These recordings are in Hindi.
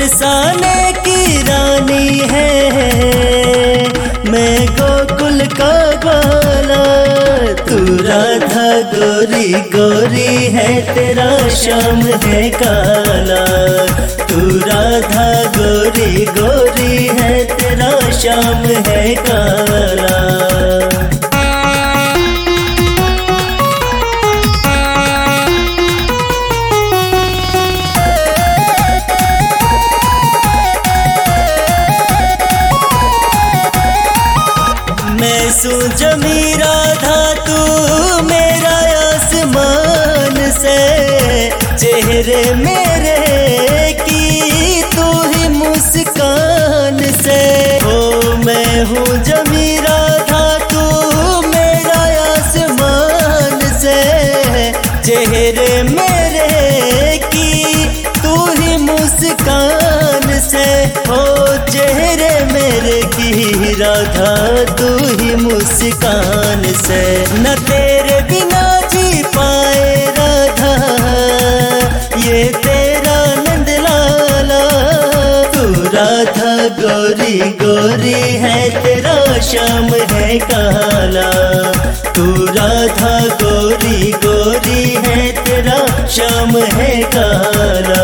बरसाने की रानी है, मैं गोकुल का बाला। तू राधा गोरी गोरी है, तेरा श्याम है काला। तू राधा गोरी गोरी है, तेरा श्याम है काला। मैं जमी राधा तू मेरा आसमान से, चेहरे मेरे की तू ही मुस्कान से। ओ मैं हूँ जमी राधा तू मेरा आसमान से, चेहरे मेरे की तू ही मुस्कान से। ओ चेहरे मेरे की राधा तू ही मुस्कान से। न तेरे बिना जी पाए राधा, ये तेरा नंद लाला। तू राधा गोरी गोरी है, तेरा श्याम है काला। तू राधा गोरी गोरी है, तेरा श्याम है काला।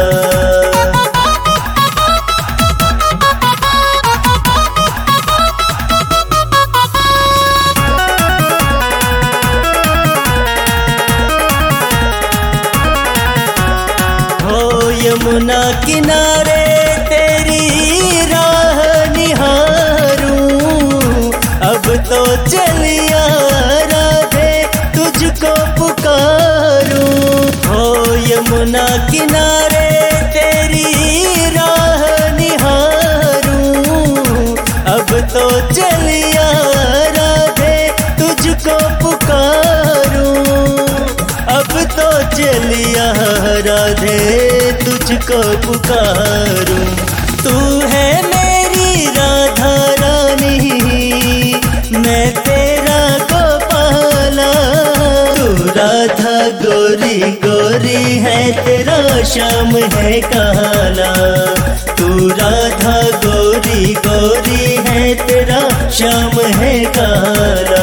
यमुना किनारे तेरी राह निहारूं, अब तो चलिया राधे तुझको पुकारूं। हो यमुना किनारे तेरी राह निहारूं, अब तो चलिया राधे तुझको पुकारूं। अब तो चलिया राधे तुझको पुकारूं। तू है मेरी राधा रानी, मैं तेरा गोपाला। तू राधा गोरी गोरी है, तेरा श्याम है काला। तू राधा गोरी गोरी है, तेरा श्याम है काला।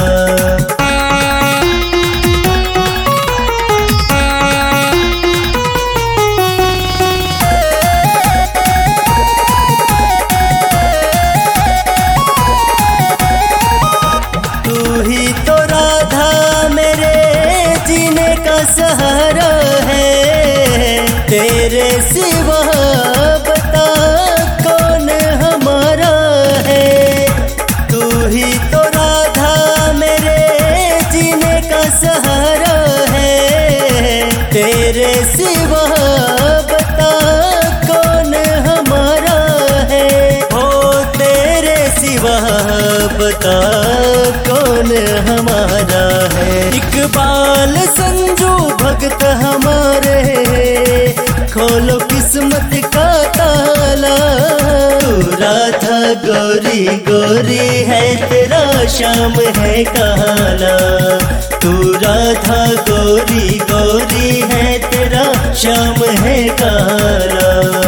सहारा है तेरे सिवा, बता कौन हमारा है। तू ही तो राधा मेरे जीने का सहारा है, तेरे सिवा बता कौन हमारा है। हो तेरे सिवा बता कौन हमारा है। इकबाल संजू भगत हमारे, खोलो किस्मत का ताला। तू राधा गोरी गोरी है, तेरा श्याम है काला। तू राधा गोरी गोरी है, तेरा श्याम है काला।